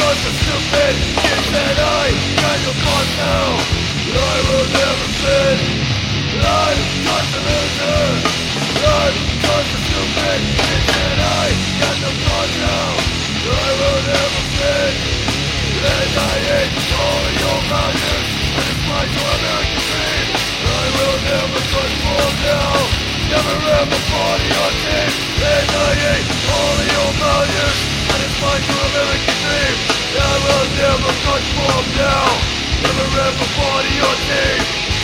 bunch of stupid kids that I kind of want now. I will never fit. I'm just a loser. I'm just a stupid kid that I kind of want now. I will never fit. And I hate all of your values, and it's my American dream. I will never conform now. Never ever party or team. And I hate all of your values, and it's my American dream. I will never conform now. Never ever party or team.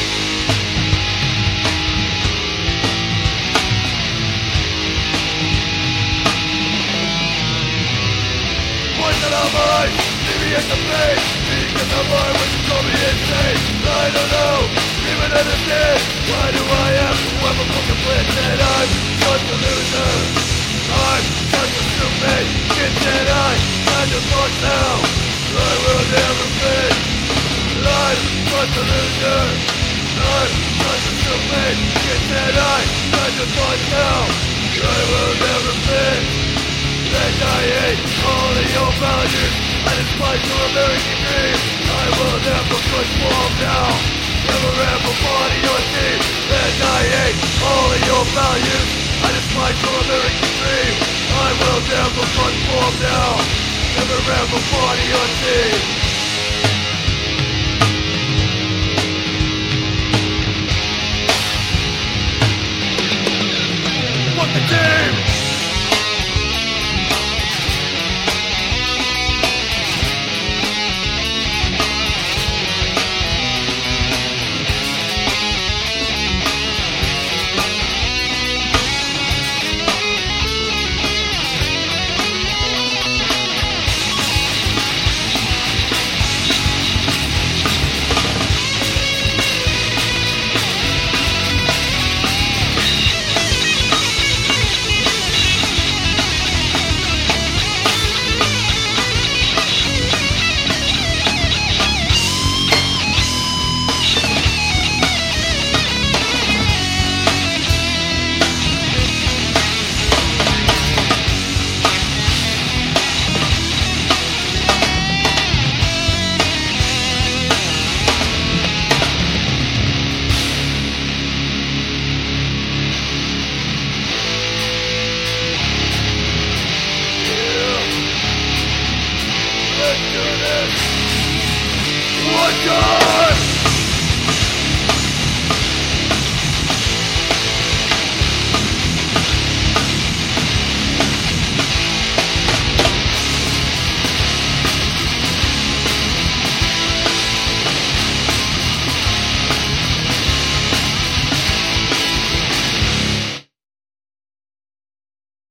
Poison on my eyes, deviate the pain. Because I'm lying when you call me insane. I don't know, even understand. Why do I have to have a fucking plan that I'm just a loser? I'm just a stupid kid that I kind of lost now. I will never fit. I'm just a loser. I'm just a stupid kid that I kind of lost now. I will never fit. And I hate all of your values, and it's my American dream. I will never conform now. Never ever party or team. And I hate all of your values, and it's my American dream. I will never conform now. Never ever party or team. Fuck the team! Let's do this! Watch out!